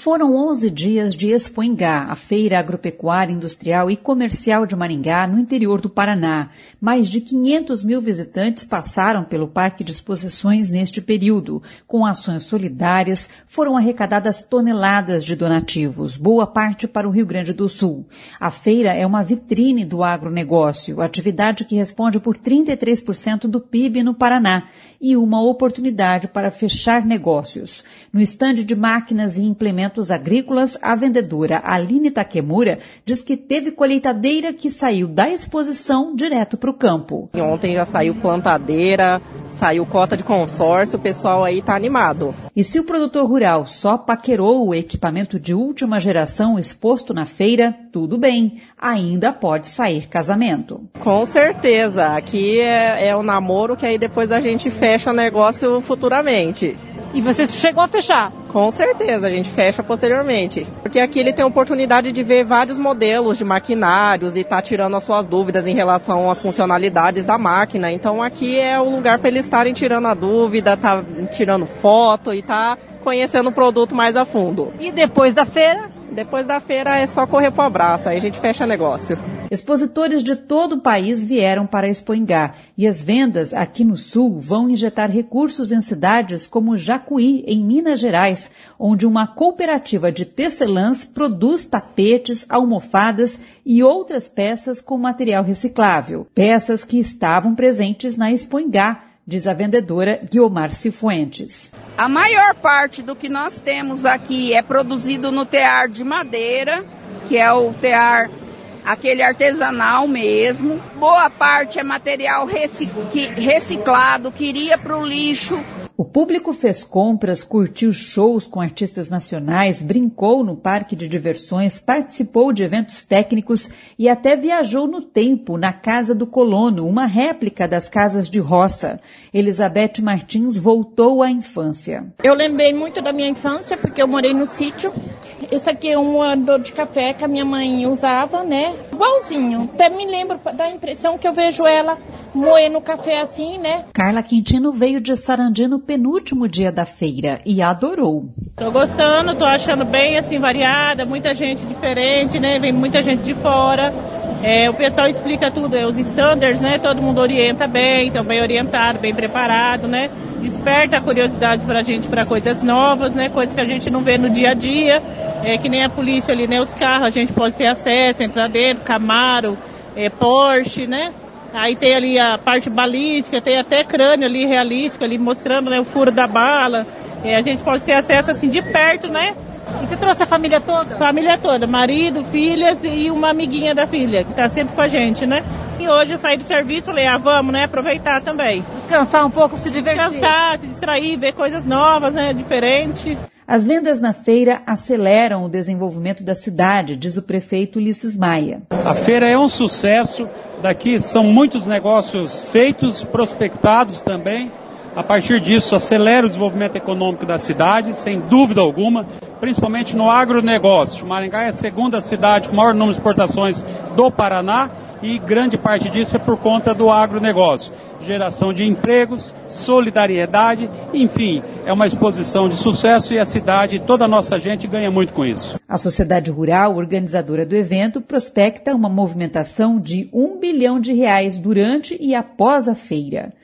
Foram 11 dias de Expoingá, a feira agropecuária, industrial e comercial de Maringá, no interior do Paraná. Mais de 500 mil visitantes passaram pelo Parque de Exposições neste período. Com ações solidárias, foram arrecadadas toneladas de donativos, boa parte para o Rio Grande do Sul. A feira é uma vitrine do agronegócio, atividade que responde por 33% do PIB no Paraná e uma oportunidade para fechar negócios. No estande de máquinas e implementos agrícolas, a vendedora Aline Takemura diz que teve colheitadeira que saiu da exposição direto para o campo. Ontem já saiu plantadeira, saiu cota de consórcio, o pessoal aí está animado. E se o produtor rural só paquerou o equipamento de última geração exposto na feira, tudo bem, ainda pode sair casamento. Com certeza, aqui é o namoro que aí depois a gente fecha o negócio futuramente. E você chegou a fechar? Com certeza, a gente fecha posteriormente. Porque aqui ele tem a oportunidade de ver vários modelos de maquinários e tá tirando as suas dúvidas em relação às funcionalidades da máquina. Então aqui é o lugar para eles estarem tirando a dúvida, tá tirando foto e tá conhecendo o produto mais a fundo. E depois da feira? Depois da feira é só correr pro abraço, aí a gente fecha negócio. Expositores de todo o país vieram para Expoingá e as vendas aqui no Sul vão injetar recursos em cidades como Jacuí, em Minas Gerais, onde uma cooperativa de tecelãs produz tapetes, almofadas e outras peças com material reciclável. Peças que estavam presentes na Expoingá, diz a vendedora Guiomar Cifuentes. A maior parte do que nós temos aqui é produzido no tear de madeira, que é o tear, aquele artesanal mesmo. Boa parte é material reciclado, que iria para o lixo. O público fez compras, curtiu shows com artistas nacionais, brincou no parque de diversões, participou de eventos técnicos e até viajou no tempo, na Casa do Colono, uma réplica das casas de roça. Elizabeth Martins voltou à infância. Eu lembrei muito da minha infância, porque eu morei no sítio. Esse aqui é um moedor de café que a minha mãe usava, né? Igualzinho. Até me lembro da impressão que eu vejo ela moendo café assim, né? Carla Quintino veio de Sarandi no penúltimo dia da feira e adorou. Tô gostando, tô achando bem assim variada, muita gente diferente, né? Vem muita gente de fora. O pessoal explica tudo, os standards, né? Todo mundo orienta bem, então bem orientado, bem preparado, né? Desperta a curiosidade pra gente para coisas novas, né? Coisas que a gente não vê no dia a dia, que nem a polícia ali, né? Os carros a gente pode ter acesso, entrar dentro, Camaro, Porsche, né? Aí tem ali a parte balística, tem até crânio ali realístico, ali mostrando, né, o furo da bala. A gente pode ter acesso assim de perto, né? E você trouxe a família toda? Família toda, marido, filhas e uma amiguinha da filha, que tá sempre com a gente, né? E hoje eu saí do serviço, falei, vamos, né, aproveitar também. Descansar um pouco, se divertir. Descansar, se distrair, ver coisas novas, né, diferente. As vendas na feira aceleram o desenvolvimento da cidade, diz o prefeito Ulisses Maia. A feira é um sucesso, daqui são muitos negócios feitos, prospectados também. A partir disso, acelera o desenvolvimento econômico da cidade, sem dúvida alguma, principalmente no agronegócio. Maringá é a segunda cidade com o maior número de exportações do Paraná e grande parte disso é por conta do agronegócio. Geração de empregos, solidariedade, enfim, é uma exposição de sucesso e a cidade, toda a nossa gente ganha muito com isso. A Sociedade Rural, organizadora do evento, prospecta uma movimentação de R$1 bilhão durante e após a feira.